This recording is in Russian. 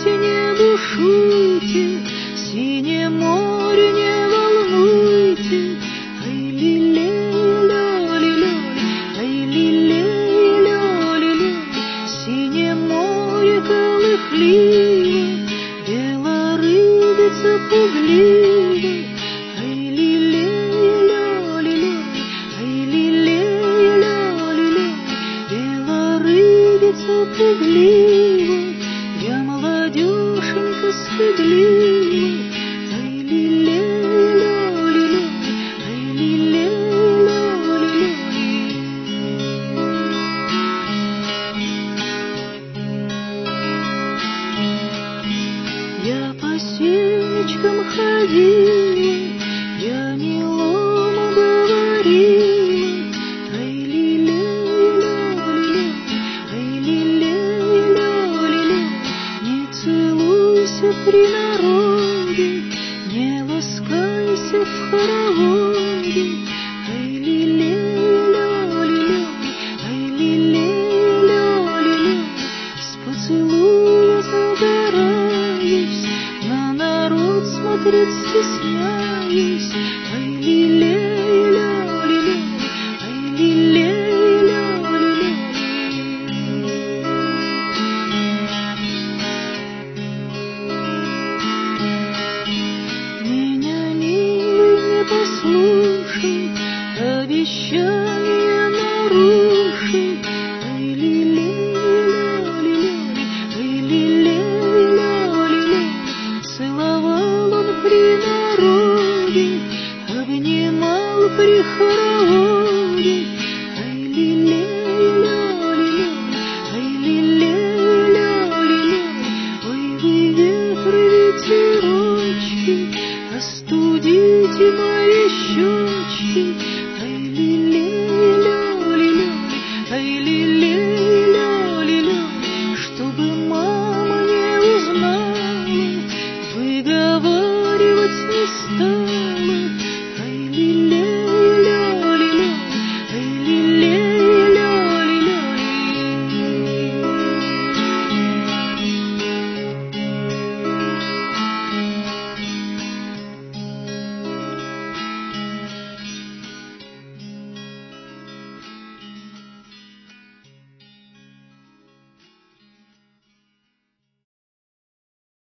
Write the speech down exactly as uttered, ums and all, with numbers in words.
бушуйте, не бушуйте, синее море не волнуйте. Ай, лиле, лёли, ай, лиле, лёли, синее море колыхливо, белорыбица пуглива. Ай, лиле, лёли, ай, лиле, лёли, белорыбица пуглива, я молодёшенька стыдлива. Ай, лиле, лёли, ай, лиле, лёли. Я по сенечкам ходила, я милому говорила. Ай, лиле, лёли, ай, лиле, лёли, не целуйся при